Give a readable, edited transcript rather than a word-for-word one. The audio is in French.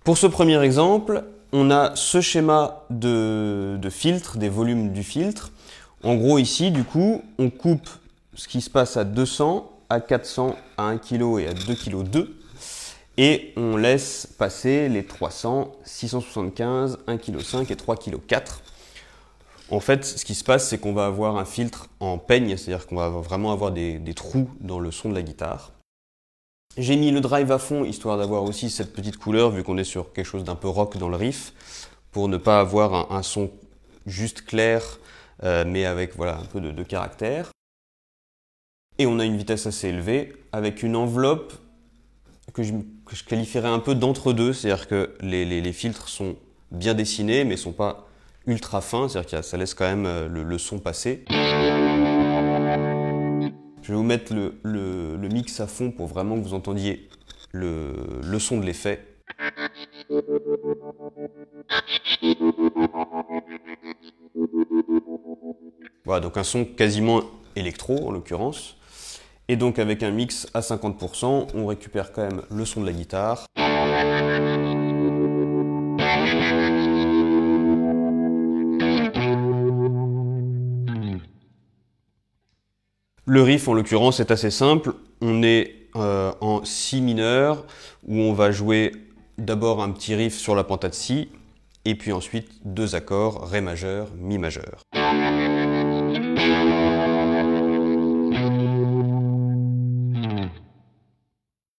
Pour ce premier exemple, on a ce schéma de filtre, des volumes du filtre. En gros ici, du coup, on coupe ce qui se passe à 200, à 400, à 1 kg et à 2 kg 2. Et on laisse passer les 300, 675, 1 kg 5 et 3 kg 4. En fait, ce qui se passe, c'est qu'on va avoir un filtre en peigne, c'est-à-dire qu'on va vraiment avoir des trous dans le son de la guitare. J'ai mis le drive à fond, histoire d'avoir aussi cette petite couleur, vu qu'on est sur quelque chose d'un peu rock dans le riff, pour ne pas avoir un son juste clair, mais avec voilà, un peu de caractère. Et on a une vitesse assez élevée, avec une enveloppe que je qualifierais un peu d'entre-deux, c'est-à-dire que les filtres sont bien dessinés, mais ne sont pas ultra fins, c'est-à-dire que ça laisse quand même le son passer. Je vais vous mettre le mix à fond pour vraiment que vous entendiez le son de l'effet. Voilà, donc un son quasiment électro en l'occurrence. Et donc avec un mix à 50%, on récupère quand même le son de la guitare. Le riff en l'occurrence est assez simple. On est en Si mineur, où on va jouer d'abord un petit riff sur la pentade Si, et puis ensuite deux accords, Ré majeur, Mi majeur.